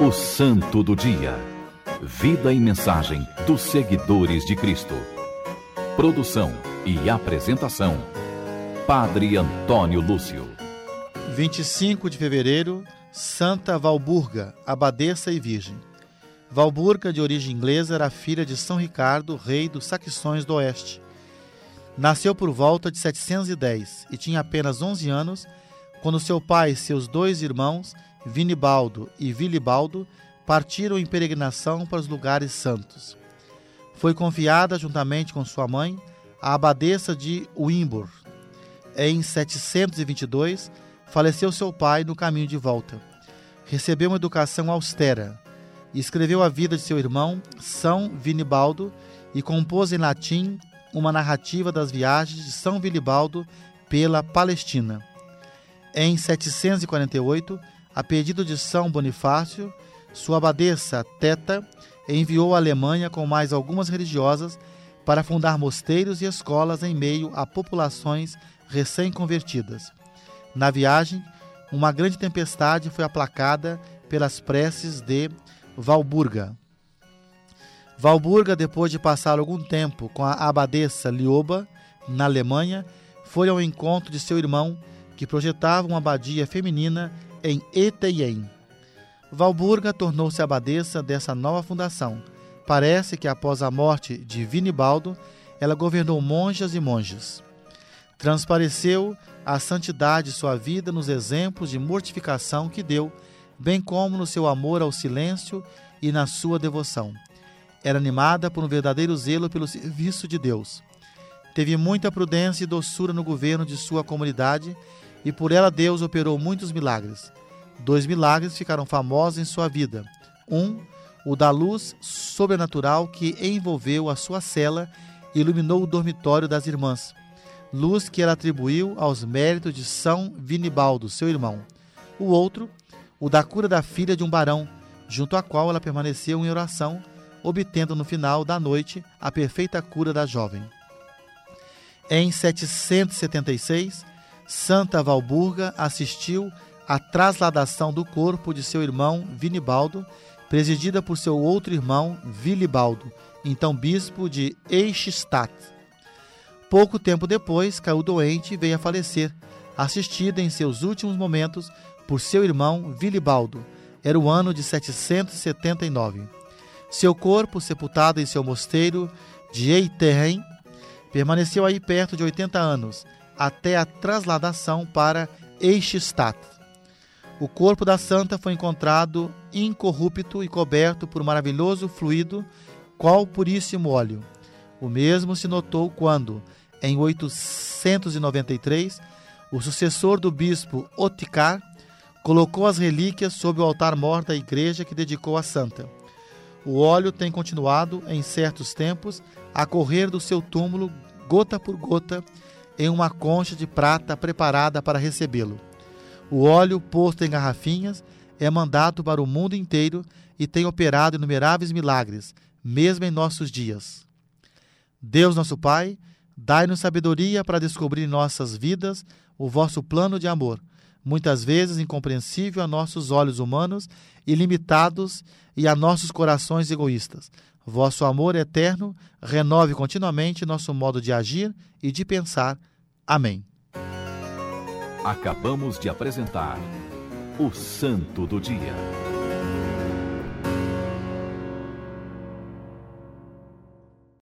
O Santo do Dia. Vida e mensagem dos seguidores de Cristo. Produção e apresentação: Padre Antônio Lúcio. 25 de fevereiro, Santa Walburga, abadesa e virgem. Walburga, de origem inglesa, era filha de São Ricardo, rei dos Saxões do Oeste. Nasceu por volta de 710 e tinha apenas 11 anos quando seu pai e seus dois irmãos, Vinibaldo e Vilibaldo, partiram em peregrinação para os lugares santos. Foi confiada, juntamente com sua mãe, à abadesa de Wimborne. Em 722, faleceu seu pai no caminho de volta. Recebeu uma educação austera e escreveu a vida de seu irmão, São Vinibaldo, e compôs em latim uma narrativa das viagens de São Vilibaldo pela Palestina. Em 748, a pedido de São Bonifácio, sua abadesa Teta enviou à Alemanha com mais algumas religiosas para fundar mosteiros e escolas em meio a populações recém-convertidas. Na viagem, uma grande tempestade foi aplacada pelas preces de Walburga. Walburga, depois de passar algum tempo com a abadesa Lioba, na Alemanha, foi ao encontro de seu irmão, que projetava uma abadia feminina em Étayen. Walburga tornou-se abadesa dessa nova fundação. Parece que após a morte de Vinibaldo, ela governou monjas e monges. Transpareceu a santidade de sua vida nos exemplos de mortificação que deu, bem como no seu amor ao silêncio e na sua devoção. Era animada por um verdadeiro zelo pelo serviço de Deus. Teve muita prudência e doçura no governo de sua comunidade e por ela Deus operou muitos milagres. 2 milagres ficaram famosos em sua vida. O da luz sobrenatural que envolveu a sua cela e iluminou o dormitório das irmãs. Luz que ela atribuiu aos méritos de São Vinibaldo, seu irmão. O outro, o da cura da filha de um barão, junto à qual ela permaneceu em oração, obtendo no final da noite a perfeita cura da jovem. Em 776, Santa Walburga assistiu à trasladação do corpo de seu irmão Vinibaldo, presidida por seu outro irmão Vilibaldo, então bispo de Eichstätt. Pouco tempo depois, caiu doente e veio a falecer, assistida em seus últimos momentos por seu irmão Vilibaldo. Era o ano de 779. Seu corpo, sepultado em seu mosteiro de Étayen, permaneceu aí perto de 80 anos, até a trasladação para Eichstätt. O corpo da santa foi encontrado incorrupto e coberto por um maravilhoso fluido, qual puríssimo óleo. O mesmo se notou quando, em 893, o sucessor do bispo Otikar colocou as relíquias sobre o altar-mor da igreja que dedicou à santa. O óleo tem continuado, em certos tempos, a correr do seu túmulo, gota por gota, em uma concha de prata preparada para recebê-lo. O óleo, posto em garrafinhas, é mandado para o mundo inteiro e tem operado inumeráveis milagres, mesmo em nossos dias. Deus nosso Pai, dai-nos sabedoria para descobrir em nossas vidas o vosso plano de amor, muitas vezes incompreensível a nossos olhos humanos e limitados e a nossos corações egoístas. Vosso amor eterno renove continuamente nosso modo de agir e de pensar. Amém. Acabamos de apresentar o Santo do Dia.